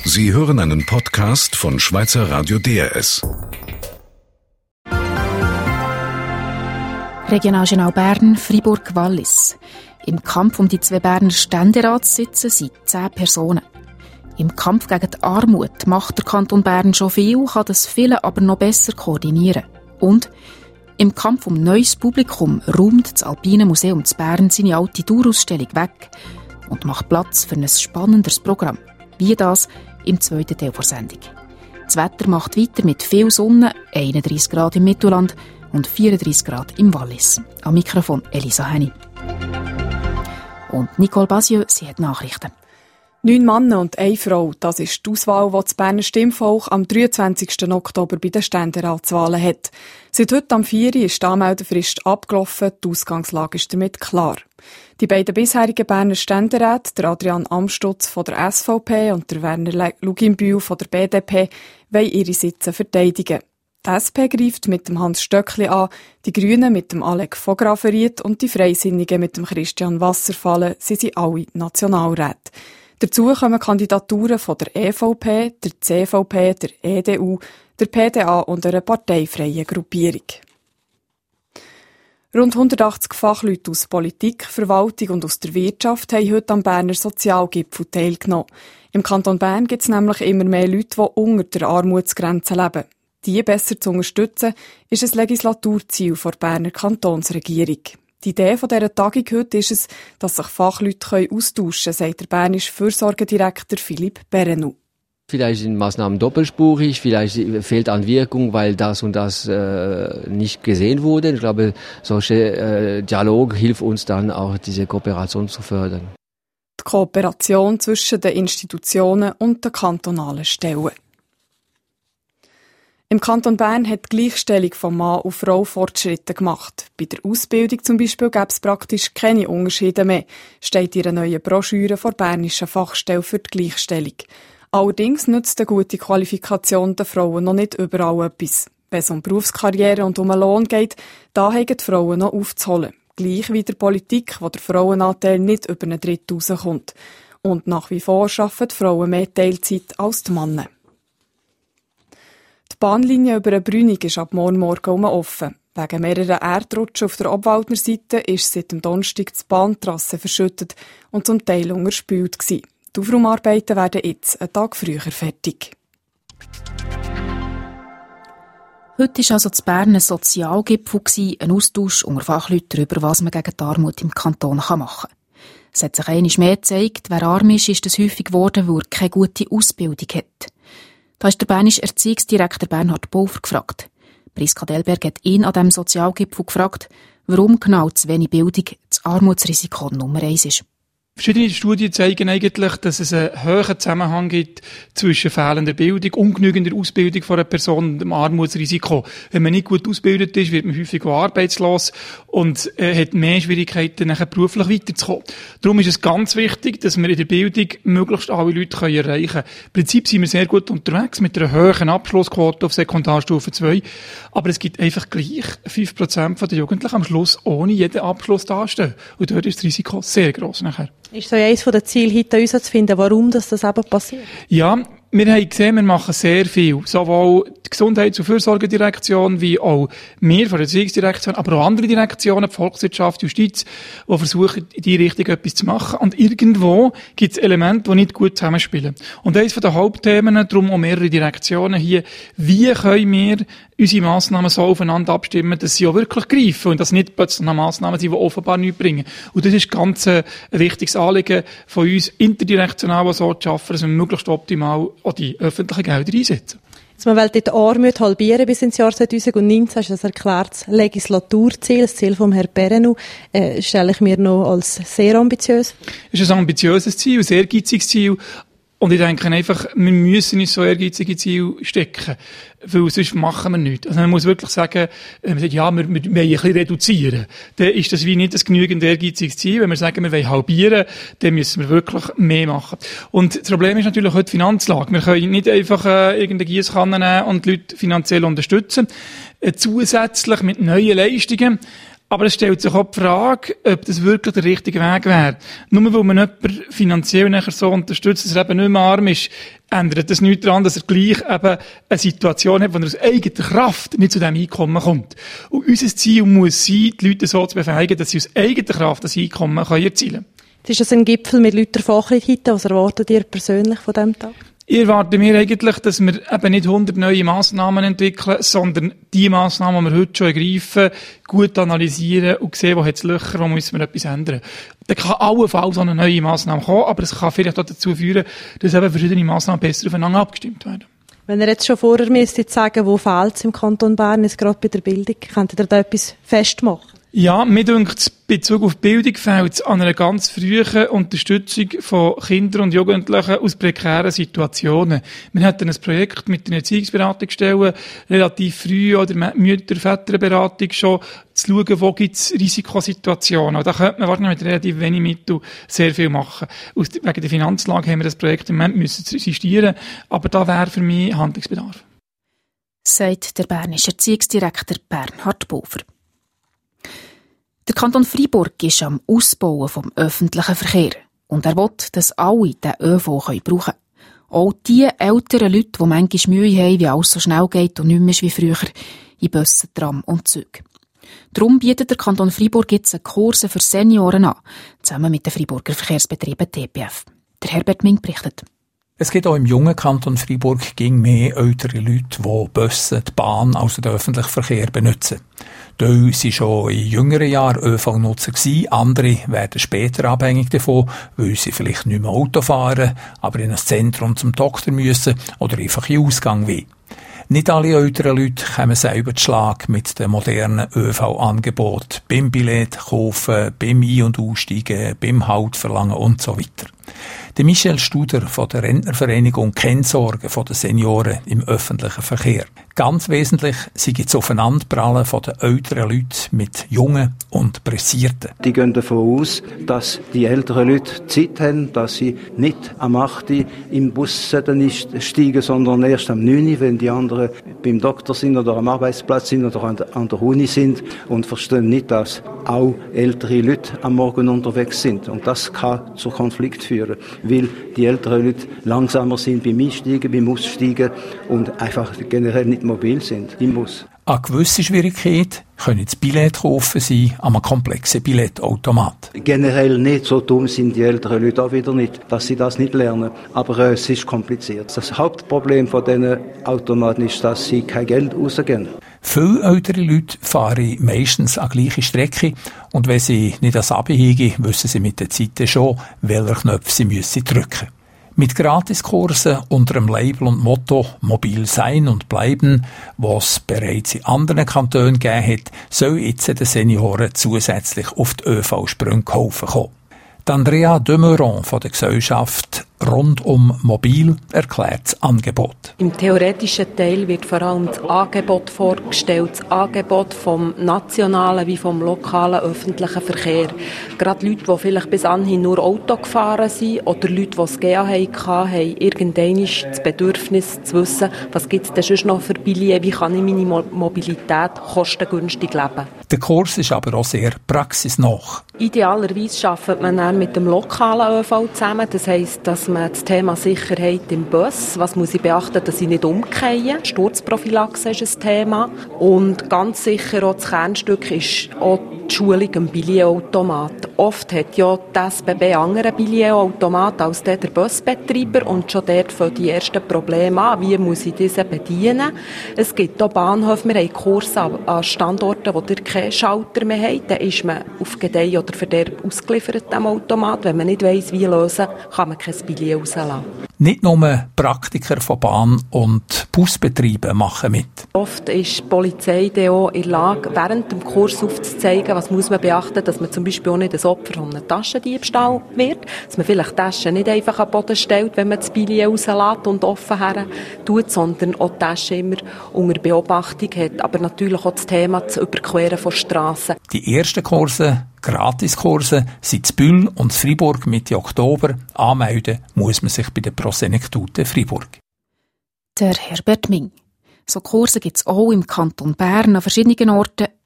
Sie hören einen Podcast von Schweizer Radio DRS. Regionaljournal Bern, Fribourg-Wallis. Im Kampf um die 2 Berner Ständeratssitze sind 10 Personen. Im Kampf gegen die Armut macht der Kanton Bern schon viel, kann das viele aber noch besser koordinieren. Und im Kampf um neues Publikum räumt das Alpine Museum zu Bern seine alte Dauerausstellung weg und macht Platz für ein spannenderes Programm. Wie das im 2. Teil der Sendung. Das Wetter macht weiter mit viel Sonne, 31 Grad im Mittelland und 34 Grad im Wallis. Am Mikrofon Elisa Henny. Und Nicole Basieux, sie hat Nachrichten. 9 Männer und 1 Frau, das ist die Auswahl, die das Berner Stimmvolk am 23. Oktober bei den Ständeratswahlen hat. Seit heute am 4. ist die Anmeldefrist abgelaufen, die Ausgangslage ist damit klar. Die beiden bisherigen Berner Ständeräte, der Adrian Amstutz von der SVP und der Werner Luginbühl von der BDP, wollen ihre Sitze verteidigen. Die SP greift mit dem Hans Stöckli an, die Grünen mit dem Alec von Graffenried und die Freisinnigen mit dem Christian Wasserfallen, sie sind alle Nationalräte. Dazu kommen Kandidaturen von der EVP, der CVP, der EDU, der PDA und einer parteifreien Gruppierung. Rund 180 Fachleute aus Politik, Verwaltung und aus der Wirtschaft haben heute am Berner Sozialgipfel teilgenommen. Im Kanton Bern gibt es nämlich immer mehr Leute, die unter der Armutsgrenze leben. Die besser zu unterstützen, ist ein Legislaturziel der Berner Kantonsregierung. Die Idee von dieser Tagung heute ist es, dass sich Fachleute austauschen können, sagt der bernische Fürsorgedirektor Philipp Berenou. Vielleicht sind Maßnahmen doppelspurig, vielleicht fehlt an Wirkung, weil das und das nicht gesehen wurde. Ich glaube, solche Dialog hilft uns dann auch, diese Kooperation zu fördern. Die Kooperation zwischen den Institutionen und den kantonalen Stellen. Im Kanton Bern hat die Gleichstellung von Mann und Frau Fortschritte gemacht. Bei der Ausbildung zum Beispiel gäbe es praktisch keine Unterschiede mehr, steht in einer neuen Broschüre der Bernischen Fachstelle für die Gleichstellung. Allerdings nützt eine gute Qualifikation der Frauen noch nicht überall etwas. Wenn es um Berufskarriere und um einen Lohn geht, da haben die Frauen noch aufzuholen. Gleich wie der Politik, wo der Frauenanteil nicht über einen Drittel rauskommt. Und nach wie vor arbeiten die Frauen mehr Teilzeit als die Männer. Die Bahnlinie über den Brünig ist ab morgen offen. Wegen mehreren Erdrutschen auf der Obwaldner Seite ist seit dem Donnerstag die Bahntrasse verschüttet und zum Teil unterspült gewesen. Die Aufraumarbeiten werden jetzt einen Tag früher fertig. Heute war also zu Bern ein Sozialgipfel, ein Austausch unter Fachleuten darüber, was man gegen die Armut im Kanton machen kann. Es hat sich einmal mehr gezeigt, wer arm ist, ist es häufig geworden, weil er keine gute Ausbildung hat. Da ist der bernische Erziehungsdirektor Bernhard Pulver gefragt. Priska Delberg hat ihn an diesem Sozialgipfel gefragt, warum genau zu wenig Bildung das Armutsrisiko Nummer 1 ist. Verschiedene Studien zeigen eigentlich, dass es einen hohen Zusammenhang gibt zwischen fehlender Bildung, ungenügender Ausbildung von einer Person und dem Armutsrisiko. Wenn man nicht gut ausgebildet ist, wird man häufig auch arbeitslos und hat mehr Schwierigkeiten, nachher beruflich weiterzukommen. Darum ist es ganz wichtig, dass wir in der Bildung möglichst alle Leute erreichen können. Im Prinzip sind wir sehr gut unterwegs mit einer hohen Abschlussquote auf Sekundarstufe 2, aber es gibt einfach gleich 5% der Jugendlichen am Schluss ohne jeden Abschluss dastehen. Und dort ist das Risiko sehr gross nachher. Ist so eines der Ziele, heute herauszufinden, warum das eben passiert? Ja, wir haben gesehen, wir machen sehr viel. Sowohl die Gesundheits- und Fürsorgedirektion, wie auch wir von der Erziehungsdirektion, aber auch andere Direktionen, die Volkswirtschaft, Justiz, die versuchen, in die Richtung etwas zu machen. Und irgendwo gibt es Elemente, die nicht gut zusammenspielen. Und eines der Hauptthemen, darum auch mehrere Direktionen hier, wie können wir unsere Massnahmen so aufeinander abstimmen, dass sie auch wirklich greifen und dass nicht plötzlich noch Massnahmen sind, die offenbar nichts bringen. Und das ist ganz ein wichtiges Anliegen von uns, interdirektional so zu schaffen, dass wir möglichst optimal auch die öffentlichen Gelder einsetzen. Man will die Armut halbieren bis ins Jahr 2019, ist das erklärtes Legislaturziel, das Ziel von Herrn Berenou, stelle ich mir noch als sehr ambitiös. Es ist ein ambitiöses Ziel, ein ehrgeiziges Ziel. Und ich denke einfach, wir müssen uns so ehrgeizige Ziele stecken, weil sonst machen wir nichts. Also man muss wirklich sagen, wenn man sagt, ja, wir wollen ein bisschen reduzieren, dann ist das wie nicht ein genügend ehrgeiziges Ziel. Wenn wir sagen, wir wollen halbieren, dann müssen wir wirklich mehr machen. Und das Problem ist natürlich heute die Finanzlage. Wir können nicht einfach irgendeine Giesskanne nehmen und die Leute finanziell unterstützen. Zusätzlich mit neuen Leistungen. Aber es stellt sich auch die Frage, ob das wirklich der richtige Weg wäre. Nur weil man jemanden finanziell nachher so unterstützt, dass er eben nicht mehr arm ist, ändert das nichts daran, dass er gleich eben eine Situation hat, wo er aus eigener Kraft nicht zu diesem Einkommen kommt. Und unser Ziel muss sein, die Leute so zu befähigen, dass sie aus eigener Kraft das Einkommen erzielen können. Ist das ein Gipfel mit lauter Fachleuten? Was erwartet ihr persönlich von diesem Tag? Ich erwarte mir eigentlich, dass wir eben nicht 100 neue Massnahmen entwickeln, sondern die Massnahmen, die wir heute schon ergreifen, gut analysieren und sehen, wo hat es Löcher, wo müssen wir etwas ändern. Da kann allenfalls auch eine neue Massnahme kommen, aber es kann vielleicht auch dazu führen, dass eben verschiedene Massnahmen besser aufeinander abgestimmt werden. Wenn ihr jetzt schon vorher müsstet sagen, wo fehlt es im Kanton Bern, jetzt gerade bei der Bildung, könntet ihr da etwas festmachen? Ja, mir denkt, in Bezug auf Bildung fehlt es an einer ganz frühen Unterstützung von Kindern und Jugendlichen aus prekären Situationen. Wir hatten ein Projekt mit den Erziehungsberatungsstellen relativ früh oder Mütter-Väterberatung schon zu schauen, wo gibt es Risikosituationen. Und da könnte man wahrscheinlich mit relativ wenig Mitteln sehr viel machen. Wegen der Finanzlage haben wir das Projekt im Moment müssen sistieren, aber da wäre für mich Handlungsbedarf. Sagt der bernische Erziehungsdirektor Bernhard Pulver. Der Kanton Freiburg ist am Ausbauen vom öffentlichen Verkehr und er will, dass alle den ÖV brauchen können. Auch die älteren Leute, die manchmal Mühe haben, wie alles so schnell geht und nicht mehr wie früher, in Bussen, Tram und Zügen. Darum bietet der Kanton Freiburg jetzt Kurse für Senioren an, zusammen mit den Freiburger Verkehrsbetrieben TPF. Der Herbert Ming berichtet. Es gibt auch im jungen Kanton Freiburg mehr ältere Leute, die Busse, die Bahn, also den öffentlichen Verkehr benutzen. Die waren schon in jüngeren Jahren ÖV-Nutzer gewesen, andere werden später abhängig davon, weil sie vielleicht nicht mehr Auto fahren, aber in ein Zentrum zum Doktor müssen oder einfach in Ausgang wollen. Nicht alle älteren Leute kommen selber zu Schlag mit den modernen ÖV-Angeboten, beim Billett kaufen, beim Ein- und Aussteigen, beim Halt verlangen und so weiter. Der Michel Studer von der Rentnervereinigung kennt Sorgen der Senioren im öffentlichen Verkehr. Ganz wesentlich sind das Aufeinanderprallen von den älteren Leuten mit Jungen und Pressierten. Die gehen davon aus, dass die älteren Leute Zeit haben, dass sie nicht am 8. im Bus steigen, sondern erst am 9., wenn die anderen beim Doktor sind oder am Arbeitsplatz sind oder an der Uni sind und verstehen nicht, dass auch ältere Leute am Morgen unterwegs sind. Und das kann zu Konflikt führen, weil die älteren Leute langsamer sind beim Einsteigen, beim Aussteigen und einfach generell nicht mobil sind im Bus. Eine gewisse Schwierigkeit können das Billett kaufen sein an einem komplexen Billettautomat. Generell nicht, so dumm sind die älteren Leute auch wieder nicht, dass sie das nicht lernen. Aber es ist kompliziert. Das Hauptproblem von diesen Automaten ist, dass sie kein Geld rausgeben. Viele ältere Leute fahren meistens an gleiche Strecke und wenn sie nicht ans Abbiegen, wissen sie mit der Zeit schon, welchen Knopf sie drücken müssen. Mit Gratiskursen unter dem Label und Motto «Mobil sein und bleiben», was es bereits in anderen Kantonen gegeben hat, soll jetzt den Senioren zusätzlich auf die ÖV-Sprünge geholfen kommen. Andrea Demeuron von der Gesellschaft Rundum Mobil erklärt das Angebot. Im theoretischen Teil wird vor allem das Angebot vorgestellt, das Angebot vom nationalen wie vom lokalen öffentlichen Verkehr. Gerade Leute, die vielleicht bis anhin nur Auto gefahren sind oder Leute, die das GA hatten, haben irgendwann das Bedürfnis zu wissen, was gibt es denn sonst noch für Billige, wie kann ich meine Mobilität kostengünstig leben. Der Kurs ist aber auch sehr praxisnah. Idealerweise arbeitet man dann mit dem lokalen ÖV zusammen, das heisst, dass man das Thema Sicherheit im Bus, was muss ich beachten, dass ich nicht umgehe. Sturzprophylaxe ist ein Thema. Und ganz sicher auch das Kernstück ist auch die Schulung im Billetautomat. Oft hat ja die SBB andere Billetautomat als der Busbetreiber und schon dort fangen die ersten Probleme an. Wie muss ich diese bedienen? Es gibt auch Bahnhöfe, wir haben Kurse an Standorten, wo ihr keinen Schalter mehr habt. Dann ist man auf Gedeih oder Verderb ausgeliefert am Automat. Wenn man nicht weiss, wie lösen, kann man kein Billet rauslassen. Nicht nur Praktiker von Bahn- und Busbetrieben machen mit. Oft ist die Polizei auch in der Lage, während dem Kurs aufzuzeigen, was muss man beachten, dass man zum Beispiel auch nicht ein Opfer von einem Taschendiebstahl wird, dass man vielleicht Taschen nicht einfach am Boden stellt, wenn man das Billet rauslässt und offen her tut, sondern auch die Tasche immer unter Beobachtung hat, aber natürlich auch das Thema das Überqueren von Strassen. Die ersten Kurse, Gratiskurse, sind in Bühl und in Freiburg Mitte Oktober. Anmelden muss man sich bei der Prosenektute Freiburg. Der Herbert Ming. So Kurse gibt es auch im Kanton Bern an verschiedenen Orten.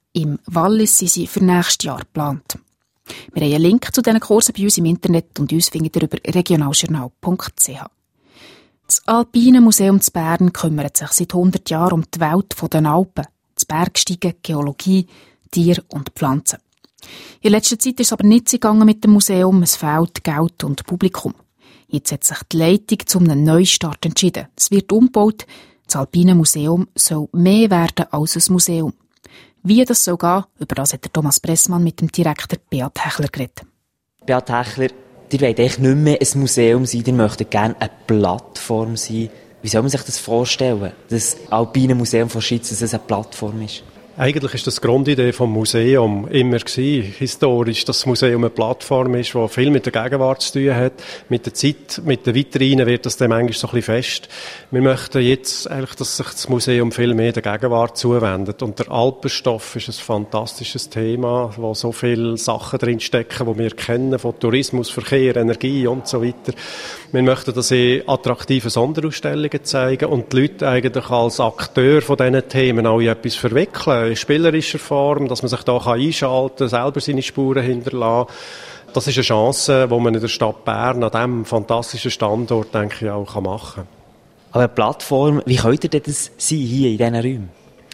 Im Wallis sind sie für nächstes Jahr geplant. Wir haben einen Link zu diesen Kursen bei uns im Internet und uns findet ihr über regionaljournal.ch. Das Alpine Museum zu Bern kümmert sich seit 100 Jahren um die Welt der Alpen, das Bergsteigen, Geologie, Tiere und Pflanzen. In letzter Zeit ist es aber nicht so gegangen mit dem Museum, es fehlt Geld und Publikum. Jetzt hat sich die Leitung zu einem Neustart entschieden. Es wird umgebaut, das Alpine Museum soll mehr werden als ein Museum. Wie das soll gehen, über das hat der Thomas Pressmann mit dem Direktor Beat Hechler geredet. Beat Hechler, ihr wollt eigentlich nicht mehr ein Museum sein, ihr möchtet gerne eine Plattform sein. Wie soll man sich das vorstellen, dass das Alpine Museum von Schwyz dass es eine Plattform ist? Eigentlich ist das die Grundidee vom Museum immer gewesen, historisch, dass das Museum eine Plattform ist, die viel mit der Gegenwart zu tun hat. Mit der Zeit, mit den Vitrinen wird das dann manchmal so ein bisschen fest. Wir möchten jetzt eigentlich, dass sich das Museum viel mehr der Gegenwart zuwendet. Und der Alpenstoff ist ein fantastisches Thema, wo so viele Sachen drinstecken, die wir kennen, von Tourismus, Verkehr, Energie und so weiter. Wir möchten das in attraktiven Sonderausstellungen zeigen und die Leute eigentlich als Akteur von diesen Themen auch in etwas verwickeln. In spielerischer Form, dass man sich da einschalten kann, selber seine Spuren hinterlassen. Das ist eine Chance, die man in der Stadt Bern an diesem fantastischen Standort, denke ich, auch machen kann. Aber eine Plattform, wie könnt ihr das sein hier in diesen Räumen?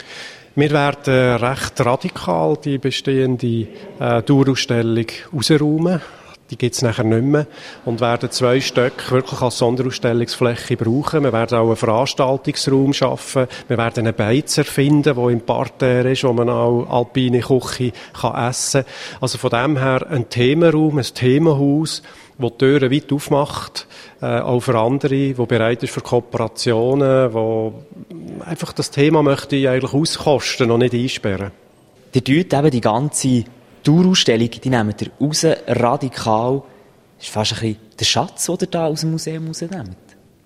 Wir werden recht radikal die bestehende Dauerausstellung rausräumen. Die gibt es nachher nicht mehr und werden 2 Stück wirklich als Sonderausstellungsfläche brauchen. Wir werden auch einen Veranstaltungsraum schaffen. Wir werden einen Beiz erfinden, der im Parterre ist, wo man auch alpine Küche essen kann. Also von dem her ein Themenraum, ein Themenhaus, das die Türen weit aufmacht, auch für andere, die bereit ist für Kooperationen, wo einfach das Thema möchte ich eigentlich auskosten und nicht einsperren. Ihr tut eben die ganze Dauerausstellung, die nehmt ihr raus, radikal. Das ist fast ein bisschen der Schatz, den ihr da aus dem Museum rausnehmt.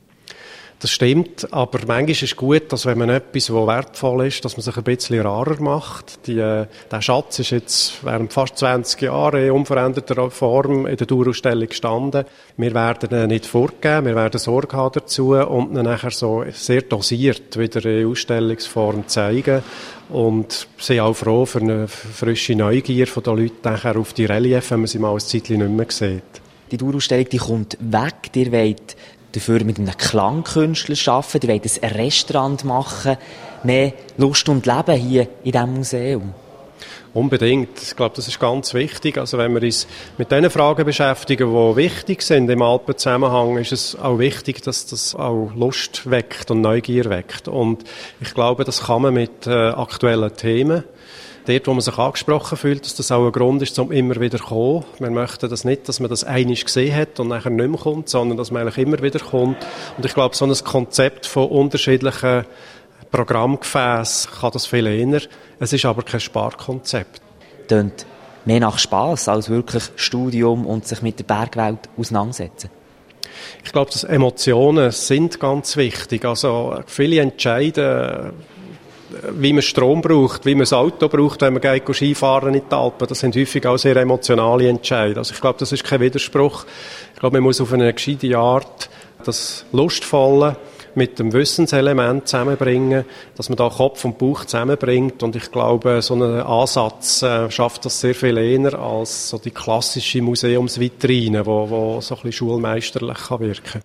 Das stimmt, aber manchmal ist es gut, dass wenn man etwas, das wertvoll ist, dass man sich ein bisschen rarer macht. Der Schatz ist jetzt während fast 20 Jahren in unveränderter Form in der Dauerausstellung gestanden. Wir werden ihn nicht fortgeben, wir werden Sorge haben dazu und ihn nachher so sehr dosiert wieder in Ausstellungsform zeigen. Und sind auch froh für eine frische Neugier von den Leuten nachher auf die Relief, wenn man sie mal ein Zeitchen nicht mehr sieht. Die Dauerausstellung, die kommt weg. Ihr wollt dafür mit einem Klangkünstler arbeiten, ihr wollt ein Restaurant machen, mehr Lust und Leben hier in diesem Museum. Unbedingt. Ich glaube, das ist ganz wichtig. Also wenn wir uns mit den Fragen beschäftigen, die wichtig sind im Alpenzusammenhang, ist es auch wichtig, dass das auch Lust weckt und Neugier weckt. Und ich glaube, das kann man mit aktuellen Themen. Dort, wo man sich angesprochen fühlt, dass das auch ein Grund ist, um immer wieder zu kommen. Wir möchten das nicht, dass man das einmal gesehen hat und nachher nicht mehr kommt, sondern dass man eigentlich immer wieder kommt. Und ich glaube, so ein Konzept von unterschiedlichen Programmgefäßen kann das viel eher. Es ist aber kein Sparkonzept. Tönt mehr nach Spass als wirklich Studium und sich mit der Bergwelt auseinandersetzen. Ich glaube, dass Emotionen sind ganz wichtig. Also viele entscheiden, wie man Strom braucht, wie man das Auto braucht, wenn man geht Skifahren in die Alpen. Das sind häufig auch sehr emotionale Entscheidungen. Also ich glaube, das ist kein Widerspruch. Ich glaube, man muss auf eine gescheite Art das Lustvolle mit dem Wissenselement zusammenbringen, dass man da Kopf und Bauch zusammenbringt. Und ich glaube, so ein Ansatz schafft das sehr viel eher als so die klassische Museumsvitrine, wo so ein bisschen schulmeisterlich wirken kann.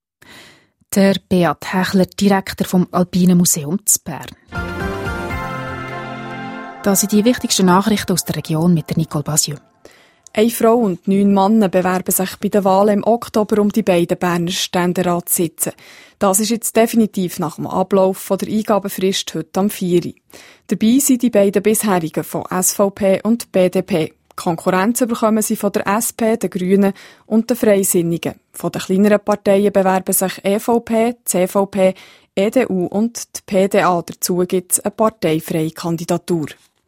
Der Beat Hechler, Direktor vom Alpine Museum zu Bern. Das sind die wichtigsten Nachrichten aus der Region mit der Nicole Basieux. 1 Frau und 9 Männer bewerben sich bei den Wahlen im Oktober um die beiden Berner Ständeratssitze. Das ist jetzt definitiv nach dem Ablauf von der Eingabefrist heute am 4 Uhr. Dabei sind die beiden bisherigen von SVP und BDP. Konkurrenz bekommen sie von der SP, den Grünen und den Freisinnigen. Von den kleineren Parteien bewerben sich EVP, CVP, EDU und die PDA. Dazu gibt es eine parteifreie Kandidatur.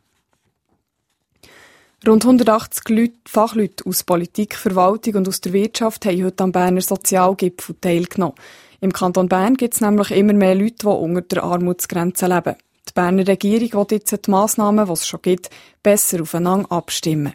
Rund 180 Fachleute aus Politik, Verwaltung und aus der Wirtschaft haben heute am Berner Sozialgipfel teilgenommen. Im Kanton Bern gibt es nämlich immer mehr Leute, die unter der Armutsgrenze leben. Die Berner Regierung will jetzt die Massnahmen, die es schon gibt, besser aufeinander abstimmen.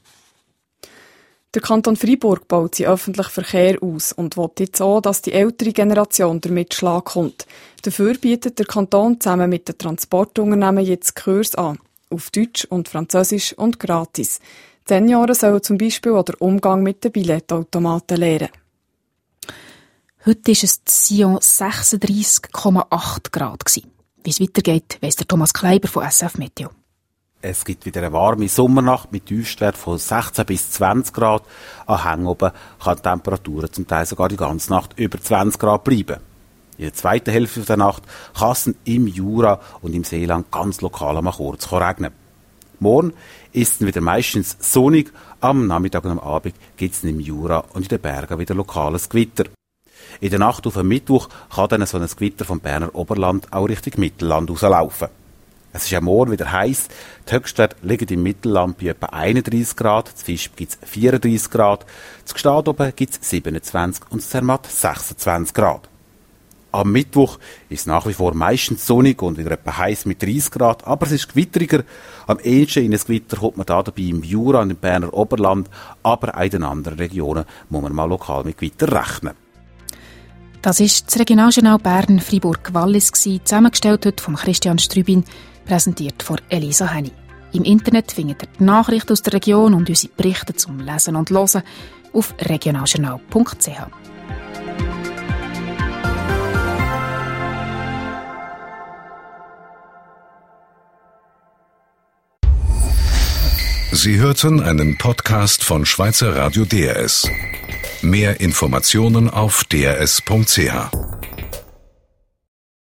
Der Kanton Freiburg baut seinen öffentlichen Verkehr aus und will jetzt auch, dass die ältere Generation damit Schlag kommt. Dafür bietet der Kanton zusammen mit den Transportunternehmen jetzt Kurse an. auf Deutsch und Französisch und gratis. Die Senioren sollen zum Beispiel auch den Umgang mit den Billetautomaten lernen. Heute war es in Sion 36,8 Grad. Wie es weitergeht, weiss der Thomas Kleiber von SF Meteo. Es gibt wieder eine warme Sommernacht mit Tiefstwert von 16 bis 20 Grad. An Hängen oben kann die Temperatur zum Teil sogar die ganze Nacht über 20 Grad bleiben. In der zweiten Hälfte der Nacht kann es im Jura und im Seeland ganz lokal mal kurz regnen. Morgen ist es wieder meistens sonnig. Am Nachmittag und am Abend gibt es im Jura und in den Bergen wieder lokales Gewitter. In der Nacht auf den Mittwoch kann dann so ein Gewitter vom Berner Oberland auch Richtung Mittelland rauslaufen. Es ist ja morgen wieder heiß. Die Höchstwerte liegen im Mittelland bei etwa 31 Grad, zu Visp gibt es 34 Grad, zu Gstaad oben gibt es 27 und zu Zermatt 26 Grad. Am Mittwoch ist es nach wie vor meistens sonnig und wieder etwa heiß mit 30 Grad, aber es ist gewitteriger. Am ehesten in ein Gewitter kommt man da dabei im Jura und im Berner Oberland, aber auch in den anderen Regionen muss man mal lokal mit Gewitter rechnen. Das ist das Regionaljournal Bern-Fribourg-Wallis, zusammengestellt heute von Christian Strübin, präsentiert von Elisa Henny. Im Internet findet ihr die Nachrichten aus der Region und unsere Berichte zum Lesen und Hören auf regionaljournal.ch. Sie hörten einen Podcast von Schweizer Radio DRS. Mehr Informationen auf drs.ch.